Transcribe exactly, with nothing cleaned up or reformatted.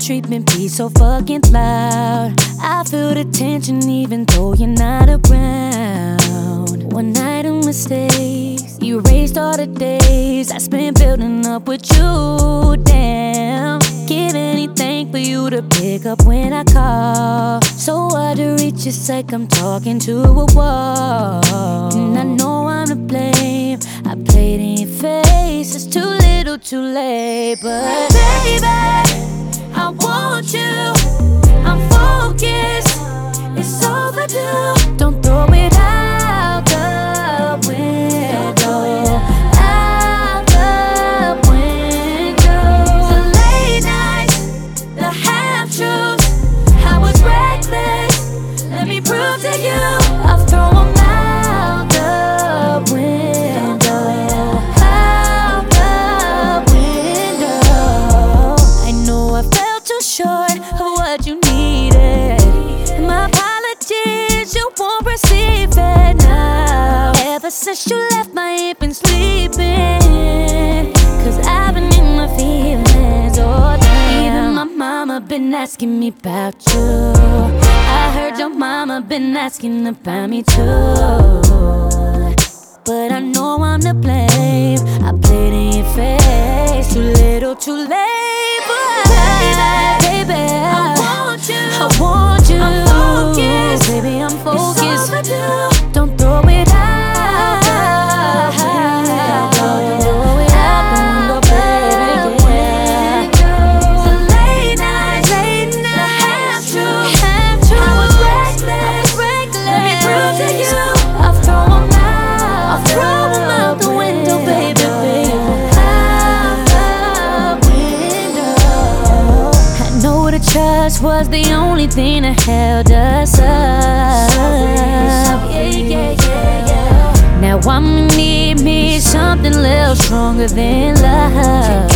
treatment be so fucking loud? I feel the tension even though you're not around. One night of mistakes, you erased all the days I spent building up with you. Damn, give anything for you to pick up when I call. So hard to reach, it's like I'm talking to a wall. And I know I'm to blame, I played in your face. It's too little too late, but baby, I want you, I'm focused, it's overdue. Don't throw it out the window, out the window. The late nights, the half-truths, I was reckless, let me prove to you. I'll throw them out the window, out the window. I know I fell too short of what you needed. My apologies, you won't receive it now. Ever since you left, my ain't been sleeping, cause I've been in my feelings all day. Even my mama been asking me about you. I heard your mama been asking about me too. But I know I'm to blame, I played in your face. Too little too late, but baby, baby, I want you, I want you. I'm focused, baby, I'm focused. Don't throw it out, don't throw it out the window, baby, yeah. The late nights, the half-truths, I was reckless, let me prove to you. I'll throw them out, I'll throw them out the window, baby, baby, out the window. I know the trust was the only thing that held us up. Yeah, yeah, yeah, yeah. Now I'ma need me something a little stronger than love.